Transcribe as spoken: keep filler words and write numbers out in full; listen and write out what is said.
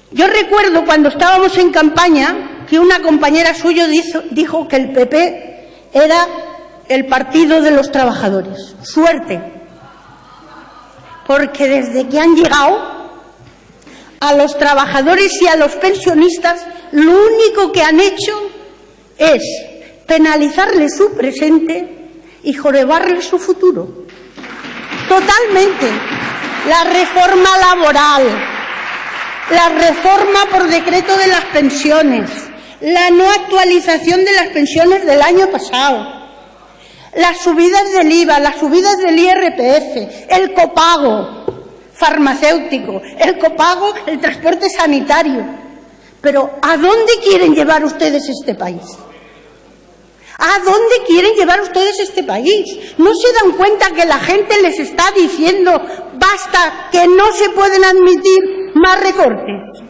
Yo recuerdo cuando estábamos en campaña que una compañera suya dijo que el P P era el partido de los trabajadores. Suerte, porque desde que han llegado a los trabajadores y a los pensionistas, lo único que han hecho es penalizarles su presente y jorobarles su futuro. Totalmente. La reforma laboral, la reforma por decreto de las pensiones, la no actualización de las pensiones del año pasado, las subidas del I V A, las subidas del I R P F, el copago farmacéutico, el copago, el transporte sanitario. Pero ¿a dónde quieren llevar ustedes este país? ¿A dónde quieren llevar ustedes este país? ¿No se dan cuenta que la gente les está diciendo basta, que no se pueden admitir más recortes?